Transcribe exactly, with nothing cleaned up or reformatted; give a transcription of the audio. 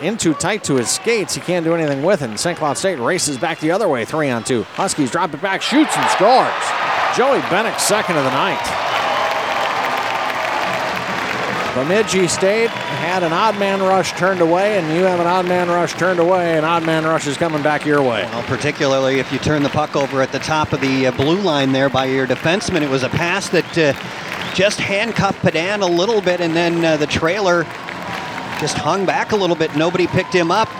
in too tight to his skates. He can't do anything with it. And Saint Cloud State races back the other way, three on two. Huskies drop it back, shoots and scores. Joey Bennick, second of the night. Bemidji State had an odd man rush turned away, and you have an odd man rush turned away, and odd man rush is coming back your way. Well, particularly if you turn the puck over at the top of the uh, blue line there by your defenseman. It was a pass that uh, just handcuffed Padan a little bit, and then uh, the trailer just hung back a little bit. Nobody picked him up.